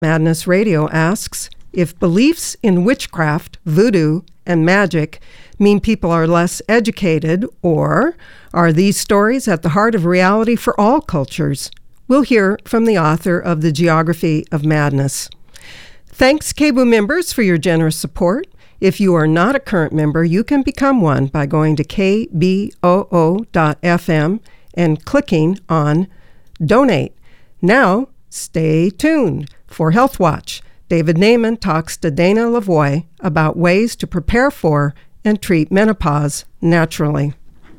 Madness Radio asks, if beliefs in witchcraft, voodoo, and magic mean people are less educated, or are these stories at the heart of reality for all cultures? We'll hear from the author of The Geography of Madness. Thanks, KBOO members, for your generous support. If you are not a current member, you can become one by going to kboo.fm and clicking on Donate. Now, stay tuned for Health Watch. David Naiman talks to Dana Lavoie about ways to prepare for and treat menopause naturally.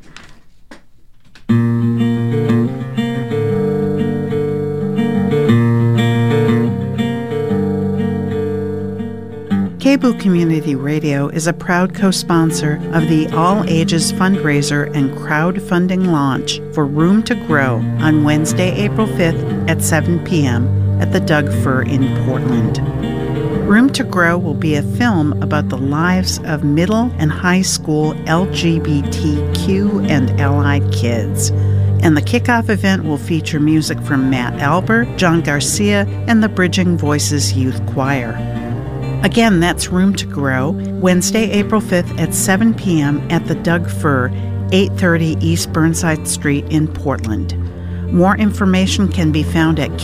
KBOO Community Radio is a proud co-sponsor of the All Ages fundraiser and crowdfunding launch for Room to Grow on Wednesday, April 5th at 7 p.m. at the Doug Fir in Portland. Room to Grow will be a film about the lives of middle and high school LGBTQ and allied kids. And the kickoff event will feature music from Matt Albert, John Garcia, and the Bridging Voices Youth Choir. Again, that's Room to Grow, Wednesday, April 5th at 7 p.m. at the Doug Fir, 830 East Burnside Street in Portland. More information can be found at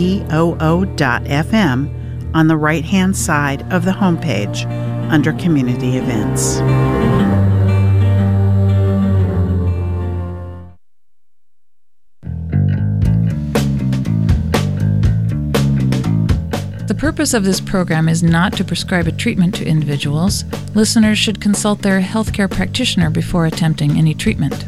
kboo.fm on the right-hand side of the homepage under Community Events. The purpose of this program is not to prescribe a treatment to individuals. Listeners should consult their healthcare practitioner before attempting any treatment.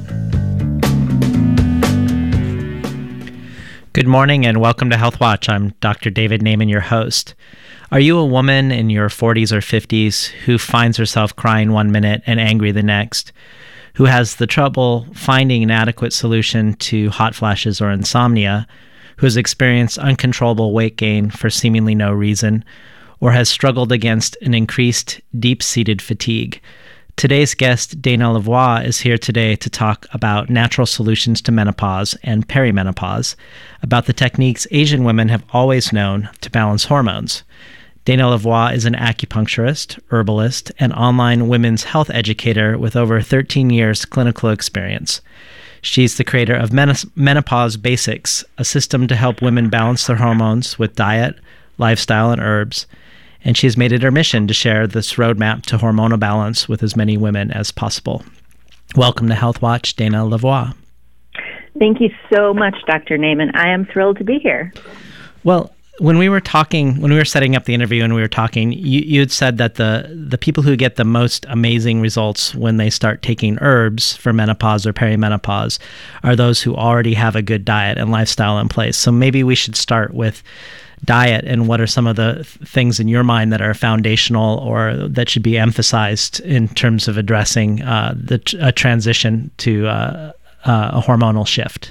Good morning and welcome to Health Watch. I'm Dr. David Naiman, your host. Are you a woman in your 40s or 50s who finds herself crying one minute and angry the next, who has the trouble finding an adequate solution to hot flashes or insomnia, who has experienced uncontrollable weight gain for seemingly no reason, or has struggled against an increased deep-seated fatigue? Today's guest, Dana Lavoie, is here today to talk about natural solutions to menopause and perimenopause, about the techniques Asian women have always known to balance hormones. Dana Lavoie is an acupuncturist, herbalist, and online women's health educator with over 13 years clinical experience. She's the creator of Menopause Basics, a system to help women balance their hormones with diet, lifestyle, and herbs. And she has made it her mission to share this roadmap to hormonal balance with as many women as possible. Welcome to Health Watch, Dana Lavoie. Thank you so much, Dr. Naiman. I am thrilled to be here. Well, when we were setting up the interview and we were talking, you had said that the people who get the most amazing results when they start taking herbs for menopause or perimenopause are those who already have a good diet and lifestyle in place. So maybe we should start with diet, and what are some of the things in your mind that are foundational or that should be emphasized in terms of addressing a transition to a hormonal shift?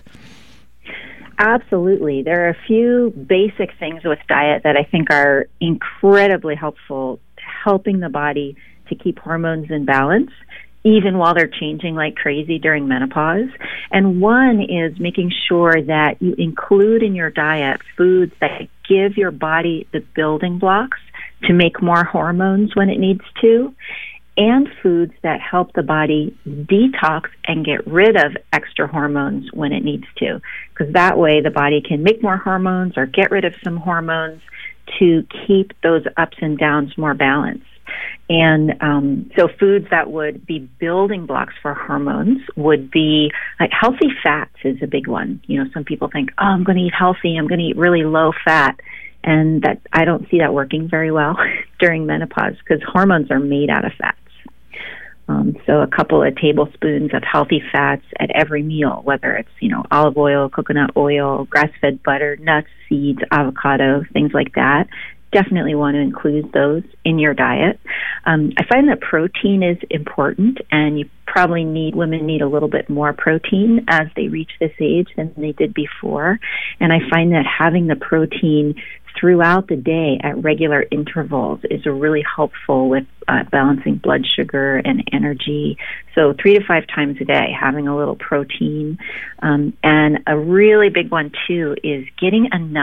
Absolutely. There are a few basic things with diet that I think are incredibly helpful to helping the body to keep hormones in balance, even while they're changing like crazy during menopause. And one is making sure that you include in your diet foods that give your body the building blocks to make more hormones when it needs to, and foods that help the body detox and get rid of extra hormones when it needs to. Because that way the body can make more hormones or get rid of some hormones to keep those ups and downs more balanced. And so foods that would be building blocks for hormones would be like healthy fats is a big one. You know, some people think, oh, I'm going to eat healthy, I'm going to eat really low fat. And that I don't see that working very well during menopause because hormones are made out of fats. So a couple of tablespoons of healthy fats at every meal, whether it's, olive oil, coconut oil, grass-fed butter, nuts, seeds, avocado, things like that. Definitely want to include those in your diet. I find that protein is important, and women need a little bit more protein as they reach this age than they did before. And I find that having the protein throughout the day at regular intervals is really helpful with balancing blood sugar and energy. So 3 to 5 times a day, having a little protein. And a really big one, too, is getting enough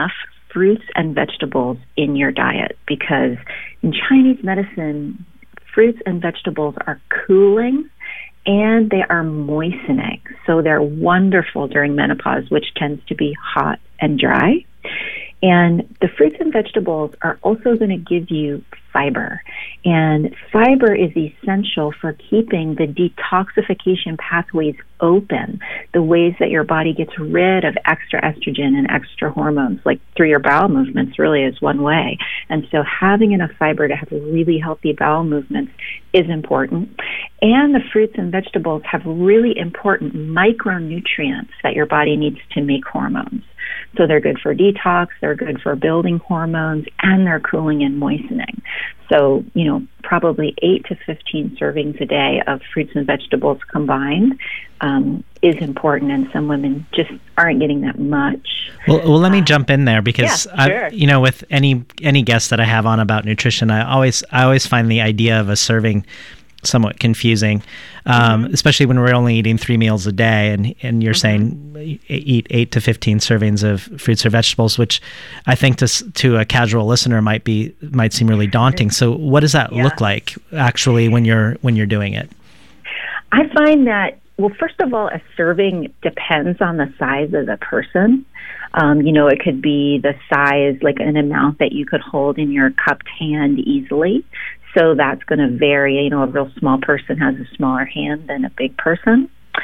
fruits and vegetables in your diet, because in Chinese medicine, fruits and vegetables are cooling and they are moistening. So they're wonderful during menopause, which tends to be hot and dry. And the fruits and vegetables are also going to give you fiber. And fiber is essential for keeping the detoxification pathways open, the ways that your body gets rid of extra estrogen and extra hormones, like through your bowel movements really is one way. And so having enough fiber to have really healthy bowel movements is important. And the fruits and vegetables have really important micronutrients that your body needs to make hormones. So they're good for detox, they're good for building hormones, and they're cooling and moistening. So, probably 8 to 15 servings a day of fruits and vegetables combined is important, and some women just aren't getting that much. Well, let me jump in there, because sure. With any guest that I have on about nutrition, I always find the idea of a serving somewhat confusing, especially when we're only eating 3 meals a day, and you're saying eat 8 to 15 servings of fruits or vegetables, which I think to a casual listener might seem really daunting. So what does that look like actually when you're doing it? I find that, well, first of all, a serving depends on the size of the person. It could be the size, like an amount that you could hold in your cupped hand easily. So that's going to vary. A real small person has a smaller hand than a big person.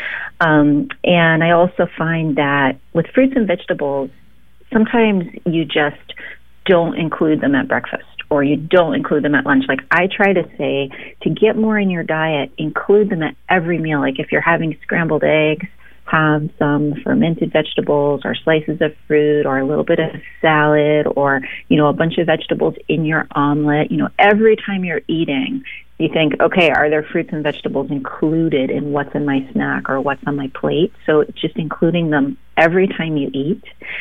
And I also find that with fruits and vegetables, sometimes you just don't include them at breakfast, or you don't include them at lunch. Like I try to say, to get more in your diet, include them at every meal. Like if you're having scrambled eggs, have some fermented vegetables or slices of fruit or a little bit of salad, or, a bunch of vegetables in your omelet. Every time you're eating, you think, okay, are there fruits and vegetables included in what's in my snack or what's on my plate? So just including them every time you eat.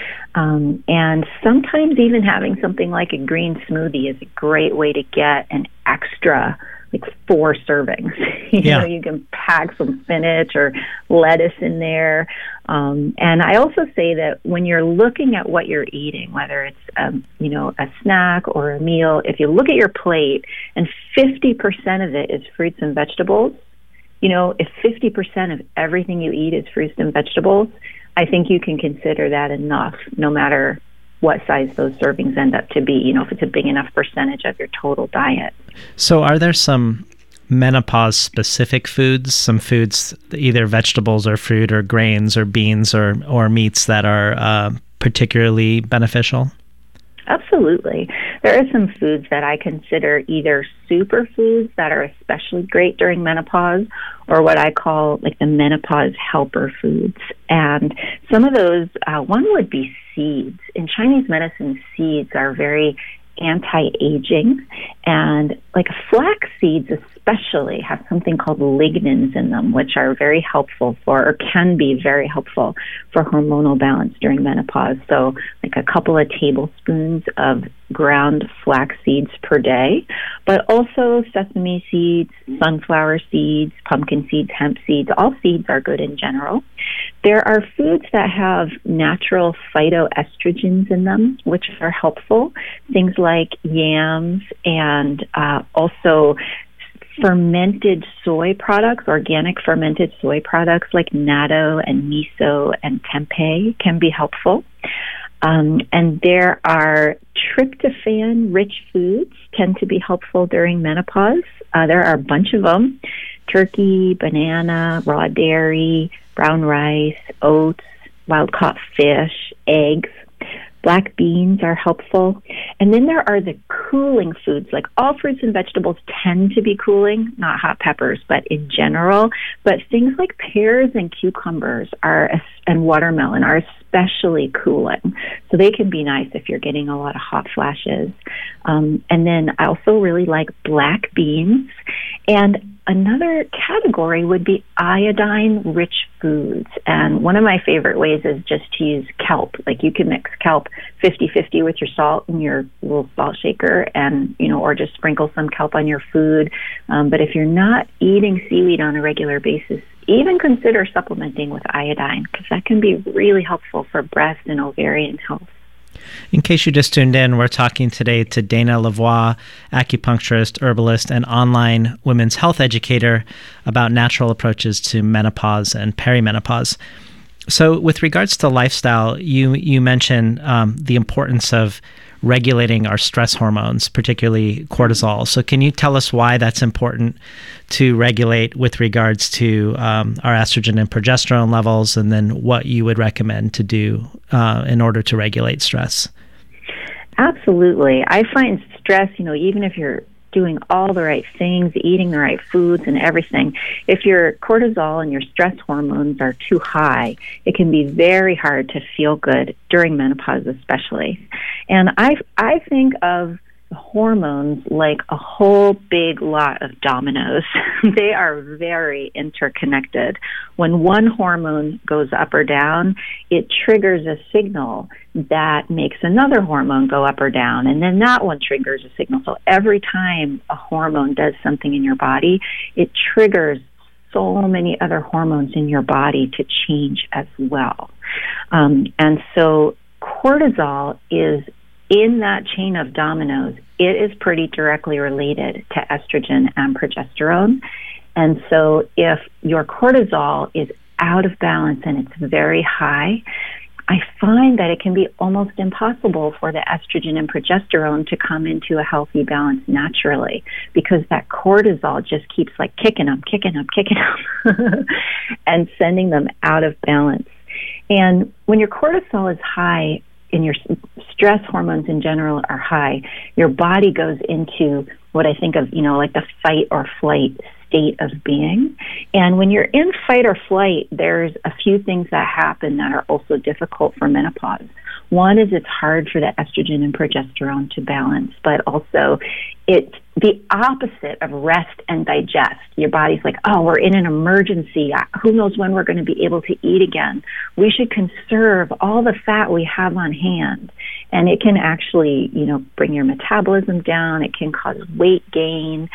And sometimes even having something like a green smoothie is a great way to get an extra 4 servings. You can pack some spinach or lettuce in there. And I also say that when you're looking at what you're eating, whether it's, a snack or a meal, if you look at your plate and 50% of it is fruits and vegetables, if 50% of everything you eat is fruits and vegetables, I think you can consider that enough, no matter what size those servings end up to be, if it's a big enough percentage of your total diet. So are there some menopause-specific foods, some foods, either vegetables or fruit or grains or beans or meats that are particularly beneficial? Absolutely. There are some foods that I consider either superfoods that are especially great during menopause, or what I call the menopause helper foods. And some of those, one would be seeds. In Chinese medicine, seeds are very anti-aging, and flax seeds especially have something called lignans in them, which are very helpful or can be very helpful for hormonal balance during menopause. So a couple of tablespoons of ground flax seeds per day, but also sesame seeds, sunflower seeds, pumpkin seeds, hemp seeds. All seeds are good in general. There are foods that have natural phytoestrogens in them, which are helpful. Things like yams and also fermented soy products, organic fermented soy products like natto and miso and tempeh can be helpful. And there are tryptophan-rich foods tend to be helpful during menopause. There are a bunch of them: turkey, banana, raw dairy, brown rice, oats, wild-caught fish, eggs. Black beans are helpful. And then there are the cooling foods. All fruits and vegetables tend to be cooling, not hot peppers, but in general. But things like pears and cucumbers and watermelon are especially cooling. So they can be nice if you're getting a lot of hot flashes. And then I also really like black beans. And another category would be iodine-rich foods. And one of my favorite ways is just to use kelp. You can mix kelp 50-50 with your salt in your little salt shaker, and, or just sprinkle some kelp on your food. But if you're not eating seaweed on a regular basis, even consider supplementing with iodine, because that can be really helpful for breast and ovarian health. In case you just tuned in, we're talking today to Dana Lavoie, acupuncturist, herbalist, and online women's health educator about natural approaches to menopause and perimenopause. So with regards to lifestyle, you mentioned the importance of regulating our stress hormones, particularly cortisol. So can you tell us why that's important to regulate with regards to our estrogen and progesterone levels, and then what you would recommend to do in order to regulate stress? Absolutely. I find stress, even if you're doing all the right things, eating the right foods and everything, if your cortisol and your stress hormones are too high, it can be very hard to feel good during menopause especially. And I think of hormones like a whole big lot of dominoes. They are very interconnected. When one hormone goes up or down, it triggers a signal that makes another hormone go up or down, and then that one triggers a signal. So every time a hormone does something in your body, it triggers so many other hormones in your body to change as well. And so cortisol is in that chain of dominoes. It is pretty directly related to estrogen and progesterone. And so if your cortisol is out of balance and it's very high, I find that it can be almost impossible for the estrogen and progesterone to come into a healthy balance naturally, because that cortisol just keeps like kicking them, and sending them out of balance. And when your cortisol is high and your stress hormones in general are high, your body goes into what I think of, like the fight or flight state of being. And when you're in fight or flight, there's a few things that happen that are also difficult for menopause. One is it's hard for the estrogen and progesterone to balance, but also it's the opposite of rest and digest. Your body's like, oh, we're in an emergency. Who knows when we're going to be able to eat again? We should conserve all the fat we have on hand. And it can actually, bring your metabolism down. It can cause weight gain.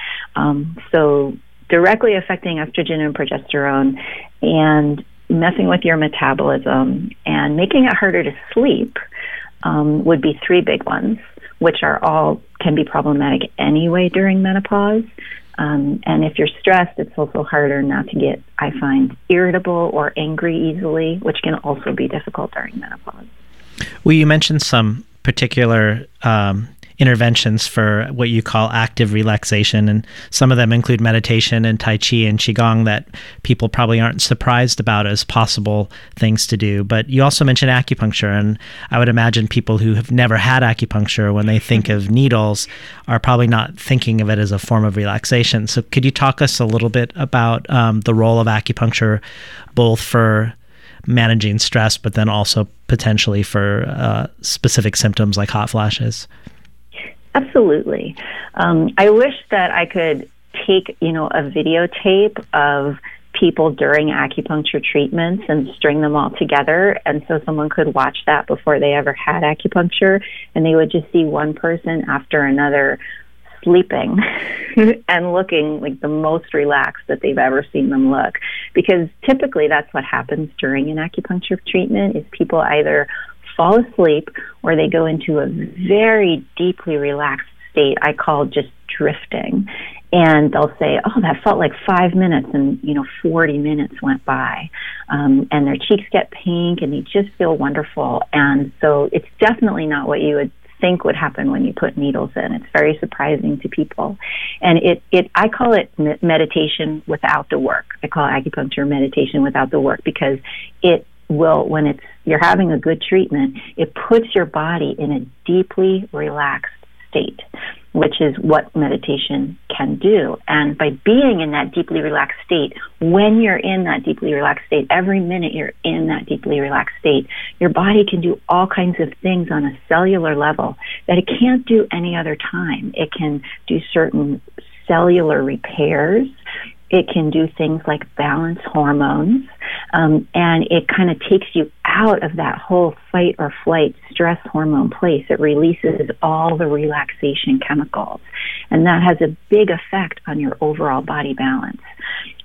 So directly affecting estrogen and progesterone and messing with your metabolism and making it harder to sleep would be three big ones, which are all can be problematic anyway during menopause. And if you're stressed, it's also harder not to get, I find, irritable or angry easily, which can also be difficult during menopause. Well, you mentioned some particular interventions for what you call active relaxation, and some of them include meditation and Tai Chi and Qigong that people probably aren't surprised about as possible things to do. But you also mentioned acupuncture, and I would imagine people who have never had acupuncture, when they think of needles, are probably not thinking of it as a form of relaxation. So could you talk us a little bit about the role of acupuncture, both for managing stress, but then also potentially for specific symptoms like hot flashes? Absolutely. I wish that I could take, a videotape of people during acupuncture treatments and string them all together. And so someone could watch that before they ever had acupuncture, and they would just see one person after another sleeping and looking like the most relaxed that they've ever seen them look. Because typically that's what happens during an acupuncture treatment, is people either fall asleep or they go into a very deeply relaxed state I call just drifting. And they'll say, oh, that felt like 5 minutes, and 40 minutes went by. And their cheeks get pink and they just feel wonderful. And so it's definitely not what you would think would happen when you put needles in. It's very surprising to people. And I call it meditation without the work. I call acupuncture meditation without the work, because it will, when you're having a good treatment, it puts your body in a deeply relaxed state, which is what meditation can do. And by being in that deeply relaxed state, when you're in that deeply relaxed state, every minute you're in that deeply relaxed state, your body can do all kinds of things on a cellular level that it can't do any other time. It can do certain cellular repairs. It can do things like balance hormones, and it kind of takes you out of that whole fight or flight stress hormone place. It releases all the relaxation chemicals, and that has a big effect on your overall body balance.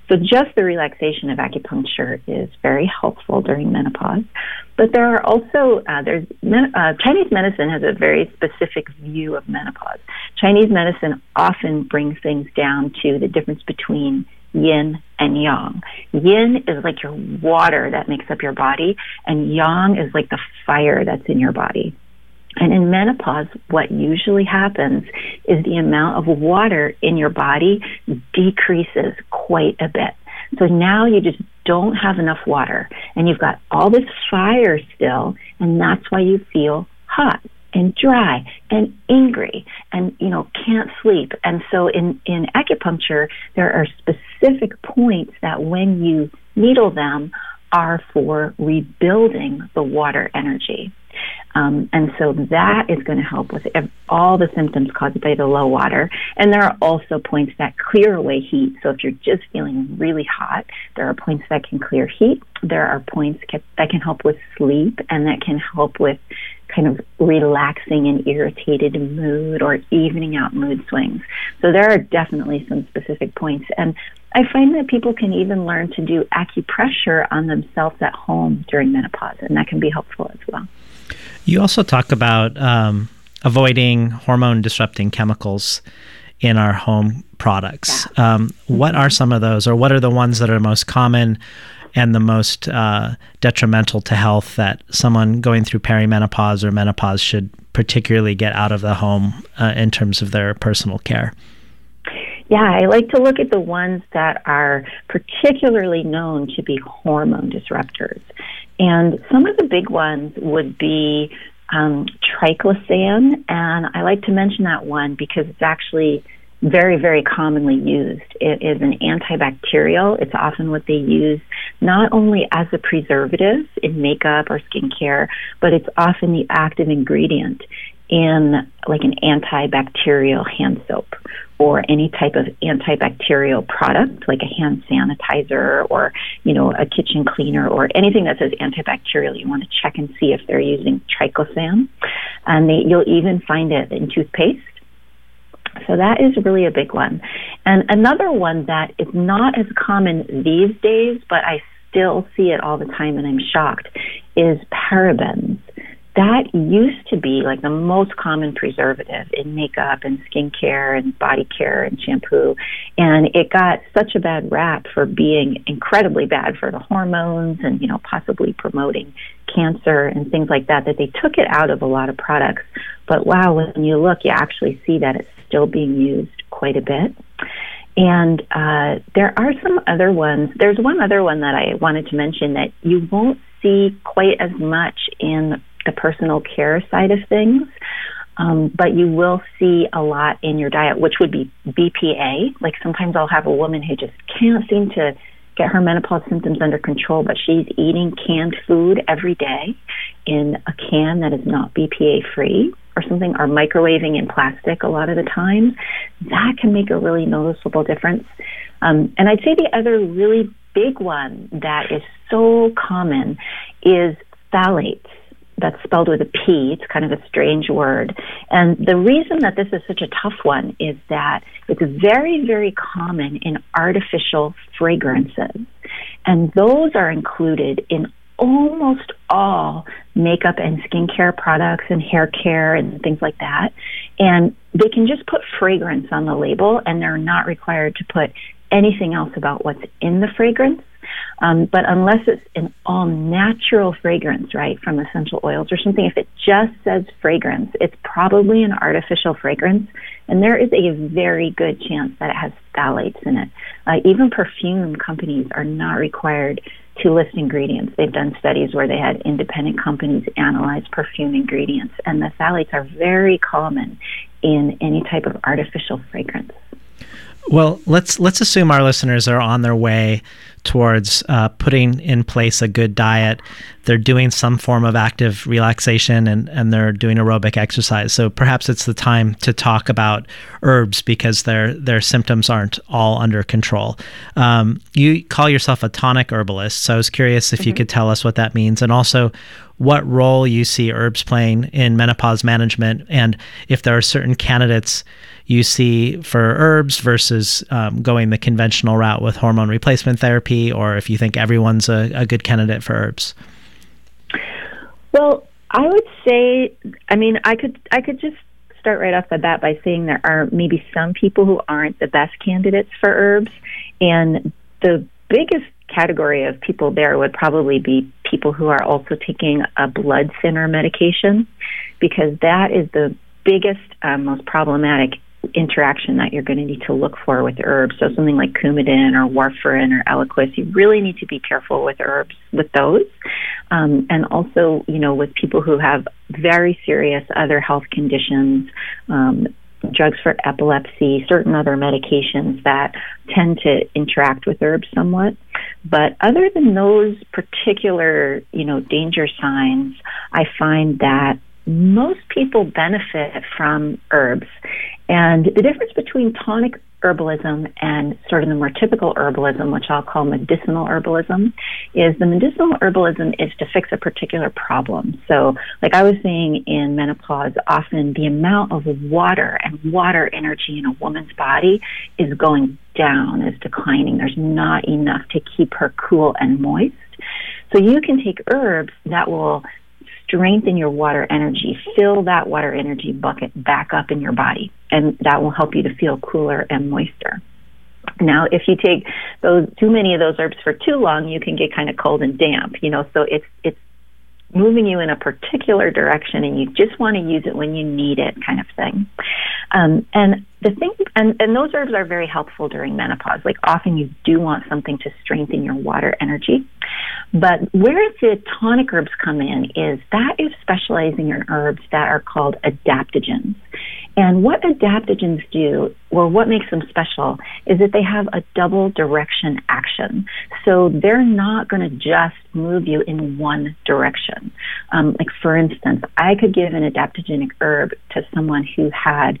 So just the relaxation of acupuncture is very helpful during menopause. But there are also, Chinese medicine has a very specific view of menopause. Chinese medicine often brings things down to the difference between yin and yang. Yin is like your water that makes up your body, and yang is like the fire that's in your body. And in menopause, what usually happens is the amount of water in your body decreases quite a bit. So now you just don't have enough water, and you've got all this fire still, and that's why you feel hot and dry and angry and, can't sleep. And so in acupuncture, there are specific points that when you needle them are for rebuilding the water energy. And so that is going to help with all the symptoms caused by the low water. And there are also points that clear away heat. So if you're just feeling really hot, there are points that can clear heat. There are points that can help with sleep, and that can help with kind of relaxing an irritated mood or evening out mood swings. So there are definitely some specific points. And I find that people can even learn to do acupressure on themselves at home during menopause, and that can be helpful as well. You also talk about avoiding hormone-disrupting chemicals in our home products. Yeah. What are some of those, or what are the ones that are most common and the most detrimental to health that someone going through perimenopause or menopause should particularly get out of the home in terms of their personal care? Yeah, I like to look at the ones that are particularly known to be hormone disruptors. And some of the big ones would be triclosan, and I like to mention that one because it's actually very, very commonly used. It is an antibacterial. It's often what they use not only as a preservative in makeup or skincare, but it's often the active ingredient in like an antibacterial hand soap or any type of antibacterial product like a hand sanitizer or, a kitchen cleaner or anything that says antibacterial. You want to check and see if they're using triclosan. And you'll even find it in toothpaste. So that is really a big one. And another one that is not as common these days, but I still see it all the time and I'm shocked, is parabens. That used to be like the most common preservative in makeup and skincare and body care and shampoo. And it got such a bad rap for being incredibly bad for the hormones and, possibly promoting cancer and things like that they took it out of a lot of products. But wow, when you look, you actually see that it's still being used quite a bit. And there are some other ones. There's one other one that I wanted to mention that you won't see quite as much in the personal care side of things, but you will see a lot in your diet, which would be BPA. Like sometimes I'll have a woman who just can't seem to get her menopause symptoms under control, but she's eating canned food every day in a can that is not BPA free or something, or microwaving in plastic a lot of the time. That can make a really noticeable difference. And I'd say the other really big one that is so common is phthalates. That's spelled with a P. It's kind of a strange word. And the reason that this is such a tough one is that it's very, very common in artificial fragrances. And those are included in almost all makeup and skincare products and hair care and things like that. And they can just put fragrance on the label, and they're not required to put anything else about what's in the fragrance. But unless it's an all-natural fragrance, right, from essential oils or something, if it just says fragrance, it's probably an artificial fragrance, and there is a very good chance that it has phthalates in it. Even perfume companies are not required to list ingredients. They've done studies where they had independent companies analyze perfume ingredients, and the phthalates are very common in any type of artificial fragrance. Well, let's assume our listeners are on their way towards putting in place a good diet. They're doing some form of active relaxation and they're doing aerobic exercise. So perhaps it's the time to talk about herbs because their symptoms aren't all under control. You call yourself a tonic herbalist, so I was curious if you could tell us what that means, and also what role you see herbs playing in menopause management, and if there are certain candidates you see for herbs versus going the conventional route with hormone replacement therapy, or if you think everyone's a good candidate for herbs. Well, I would say, I could just start right off the bat by saying there are maybe some people who aren't the best candidates for herbs, and the biggest category of people there would probably be people who are also taking a blood thinner medication, because that is the biggest, most problematic interaction that you're going to need to look for with herbs. So something like Coumadin or warfarin or Eliquis, you really need to be careful with herbs with those. And also, with people who have very serious other health conditions, drugs for epilepsy, certain other medications that tend to interact with herbs somewhat. But other than those particular, danger signs, I find that most people benefit from herbs. And the difference between tonic herbalism and sort of the more typical herbalism, which I'll call medicinal herbalism, is the medicinal herbalism is to fix a particular problem. So like I was saying, in menopause, often the amount of water and water energy in a woman's body is going down, is declining. There's not enough to keep her cool and moist. So you can take herbs that will strengthen your water energy, fill that water energy bucket back up in your body, and that will help you to feel cooler and moister. Now, if you take too many of those herbs for too long, you can get kind of cold and damp, so it's moving you in a particular direction, and you just want to use it when you need it, kind of thing. And the thing, and those herbs are very helpful during menopause. Like often you do want something to strengthen your water energy. But where the tonic herbs come in is that is specializing in herbs that are called adaptogens. And what adaptogens do, or what makes them special, is that they have a double direction action. So they're not going to just move you in one direction. Like for instance, I could give an adaptogenic herb to someone who had,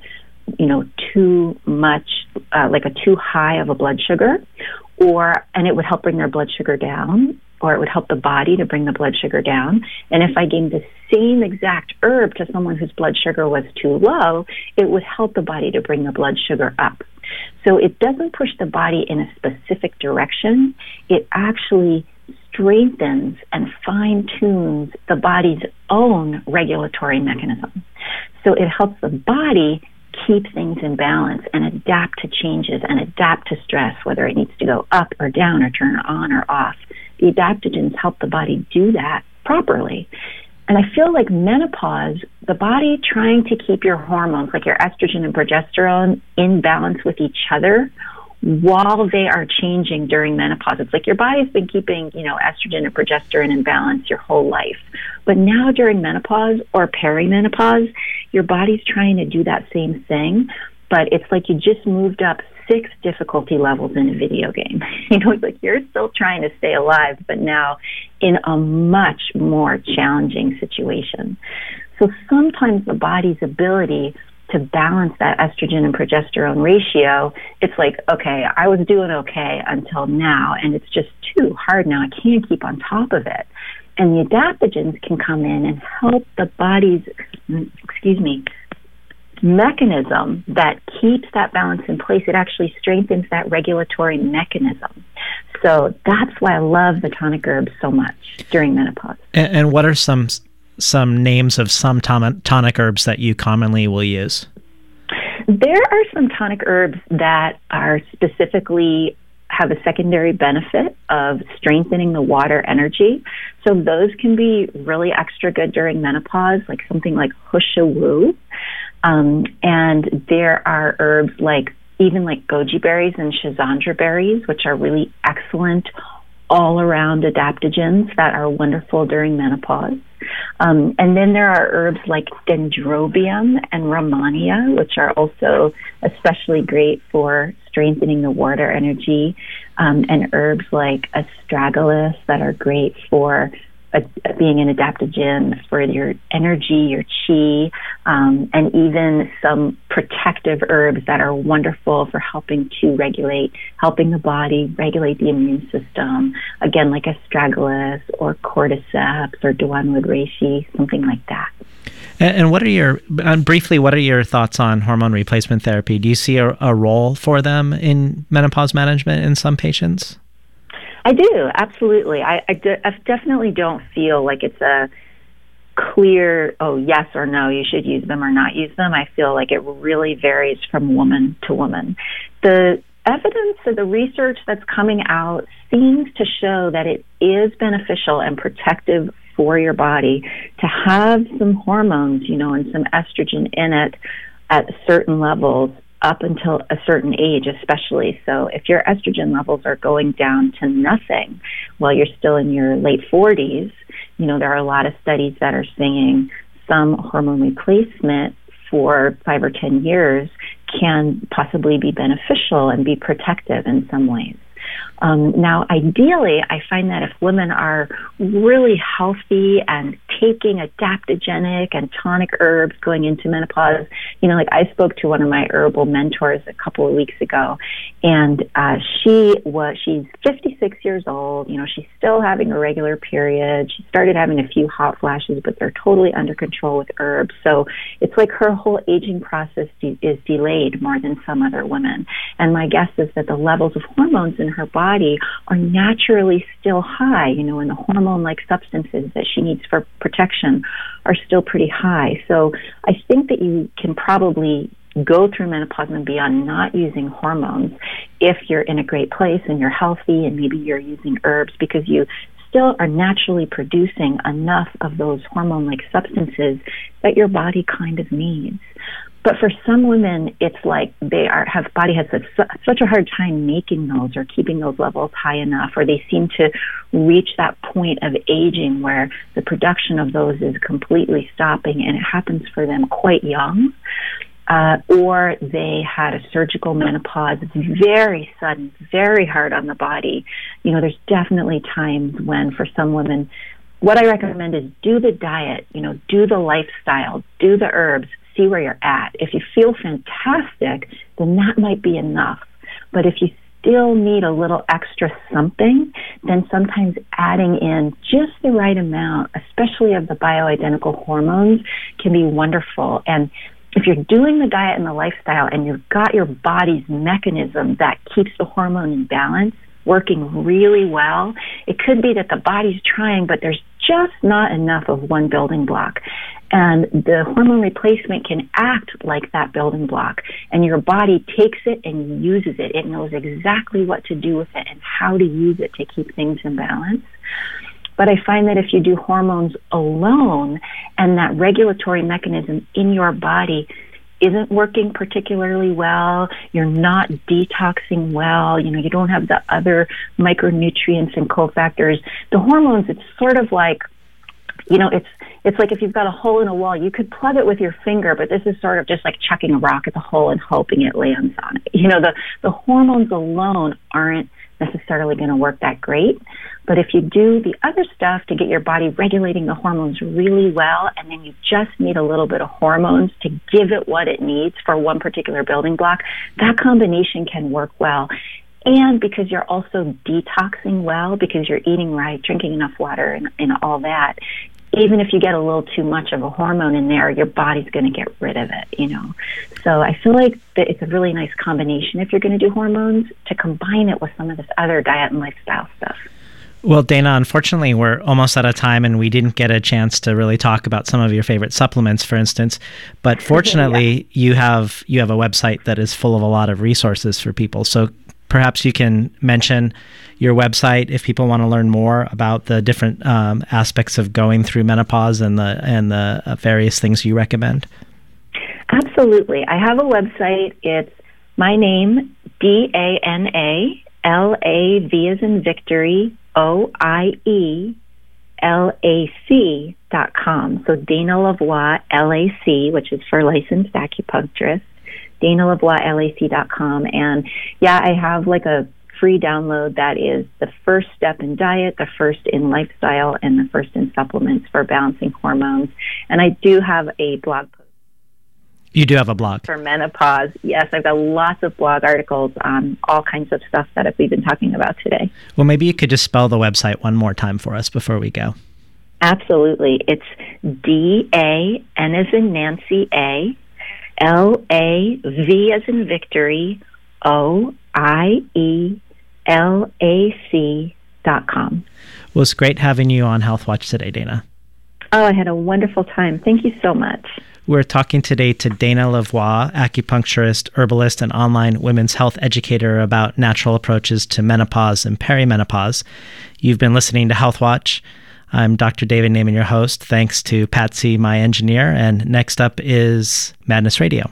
too much, like a too high of a blood sugar, and it would help bring their blood sugar down, or it would help the body to bring the blood sugar down. And if I gave the same exact herb to someone whose blood sugar was too low, it would help the body to bring the blood sugar up. So it doesn't push the body in a specific direction. It actually strengthens and fine-tunes the body's own regulatory mechanism. So it helps the body keep things in balance and adapt to changes and adapt to stress, whether it needs to go up or down or turn on or off. The adaptogens help the body do that properly. And I feel like menopause, the body trying to keep your hormones, like your estrogen and progesterone, in balance with each other while they are changing during menopause. It's like your body's been keeping, estrogen and progesterone in balance your whole life. But now during menopause or perimenopause, your body's trying to do that same thing, but it's like you just moved up 6 difficulty levels in a video game. It's like you're still trying to stay alive, but now in a much more challenging situation. So sometimes the body's ability to balance that estrogen and progesterone ratio, it's like, okay, I was doing okay until now, and it's just too hard now. I can't keep on top of it. And the adaptogens can come in and help the body's, mechanism that keeps that balance in place. It actually strengthens that regulatory mechanism. So that's why I love the tonic herbs so much during menopause. And what are some names of some tonic herbs that you commonly will use? There are some tonic herbs that are specifically have a secondary benefit of strengthening the water energy. So those can be really extra good during menopause, like something like Husha Wu. And there are herbs like goji berries and schizandra berries, which are really excellent all-around adaptogens that are wonderful during menopause. And then there are herbs like dendrobium and rhamania, which are also especially great for strengthening the water energy, and herbs like astragalus that are great for being an adaptogen for your energy, your chi, and even some protective herbs that are wonderful for helping the body regulate the immune system. Again, like astragalus or cordyceps or Dawanwood reishi, something like that. And what are your thoughts on hormone replacement therapy? Do you see a role for them in menopause management in some patients? I do, absolutely. I definitely don't feel like it's a clear, yes or no, you should use them or not use them. I feel like it really varies from woman to woman. The evidence of the research that's coming out seems to show that it is beneficial and protective for your body to have some hormones, and some estrogen in it at certain levels up until a certain age, especially. So if your estrogen levels are going down to nothing while you're still in your late 40s, there are a lot of studies that are saying some hormone replacement for 5 or 10 years can possibly be beneficial and be protective in some ways. Now, ideally, I find that if women are really healthy and taking adaptogenic and tonic herbs going into menopause, like I spoke to one of my herbal mentors a couple of weeks ago, and she's 56 years old. She's still having a regular period. She started having a few hot flashes, but they're totally under control with herbs. So it's like her whole aging process is delayed more than some other women. And my guess is that the levels of hormones in her body are naturally still high, and the hormone-like substances that she needs for protection are still pretty high. So I think that you can probably go through menopause and beyond not using hormones if you're in a great place and you're healthy and maybe you're using herbs, because you still are naturally producing enough of those hormone-like substances that your body kind of needs. But for some women, it's like body has such a hard time making those or keeping those levels high enough, or they seem to reach that point of aging where the production of those is completely stopping, and it happens for them quite young. Or they had a surgical menopause. It's very sudden, very hard on the body. There's definitely times when, for some women, what I recommend is do the diet, do the lifestyle, do the herbs, see where you're at. If you feel fantastic, then that might be enough. But if you still need a little extra something, then sometimes adding in just the right amount, especially of the bioidentical hormones, can be wonderful. And if you're doing the diet and the lifestyle and you've got your body's mechanism that keeps the hormone in balance working really well, it could be that the body's trying, but there's just not enough of one building block. And the hormone replacement can act like that building block, and your body takes it and uses it. It knows exactly what to do with it and how to use it to keep things in balance. But I find that if you do hormones alone and that regulatory mechanism in your body isn't working particularly well, you're not detoxing well, you don't have the other micronutrients and cofactors, the hormones, it's sort of like, it's like if you've got a hole in a wall, you could plug it with your finger, but this is sort of just like chucking a rock at the hole and hoping it lands on it. The hormones alone aren't necessarily going to work that great. But if you do the other stuff to get your body regulating the hormones really well, and then you just need a little bit of hormones to give it what it needs for one particular building block, that combination can work well. And because you're also detoxing well, because you're eating right, drinking enough water, and all that, even if you get a little too much of a hormone in there, your body's going to get rid of it, So I feel like that it's a really nice combination if you're going to do hormones to combine it with some of this other diet and lifestyle stuff. Well, Dana, unfortunately, we're almost out of time, and we didn't get a chance to really talk about some of your favorite supplements, for instance. But fortunately, you have a website that is full of a lot of resources for people. So perhaps you can mention your website if people want to learn more about the different aspects of going through menopause and the various things you recommend. Absolutely. I have a website. It's my name, DANALAV as in Victory, OIELAC.com. So Dana Lavoie, LAC, which is for licensed acupuncturist, DanaLavoieLAC.com. And yeah, I have like a free download that is the first step in diet, the first in lifestyle, and the first in supplements for balancing hormones. And I do have a blog post. You do have a blog? For menopause. Yes, I've got lots of blog articles on all kinds of stuff that we've been talking about today. Well, maybe you could just spell the website one more time for us before we go. Absolutely. It's DA, N as in Nancy, A, LAV as in Victory, OIELAC.com. Well, it's great having you on Health Watch today, Dana. Oh, I had a wonderful time. Thank you so much. We're talking today to Dana Lavoie, acupuncturist, herbalist, and online women's health educator about natural approaches to menopause and perimenopause. You've been listening to Health Watch. I'm Dr. David Naiman, your host. Thanks to Patsy, my engineer. And next up is Madness Radio.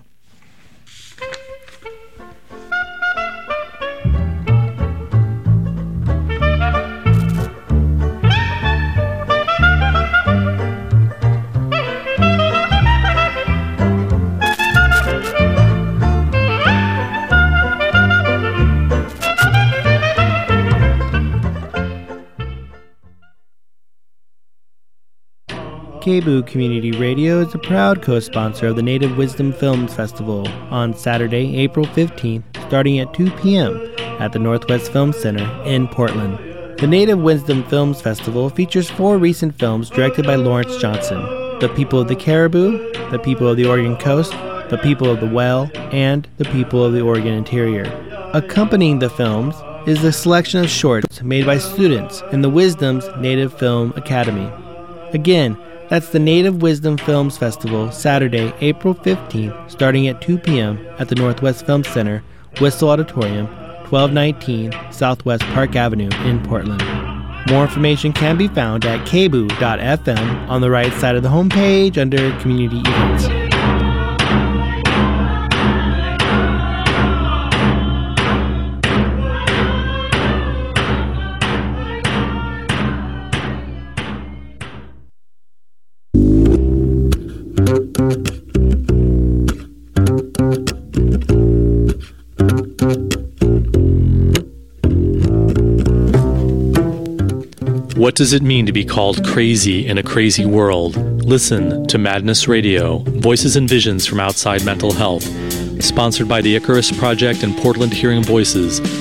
KBOO Community Radio is a proud co-sponsor of the Native Wisdom Films Festival on Saturday, April 15th, starting at 2 p.m. at the Northwest Film Center in Portland. The Native Wisdom Films Festival features 4 recent films directed by Lawrence Johnson: The People of the Caribou, The People of the Oregon Coast, The People of the Well, and The People of the Oregon Interior. Accompanying the films is a selection of shorts made by students in the Wisdom's Native Film Academy. Again, that's the Native Wisdom Films Festival, Saturday, April 15th, starting at 2 p.m. at the Northwest Film Center, Whistle Auditorium, 1219 Southwest Park Avenue in Portland. More information can be found at kboo.fm on the right side of the homepage under Community Events. What does it mean to be called crazy in a crazy world? Listen to Madness Radio, Voices and Visions from Outside Mental Health. Sponsored by the Icarus Project and Portland Hearing Voices.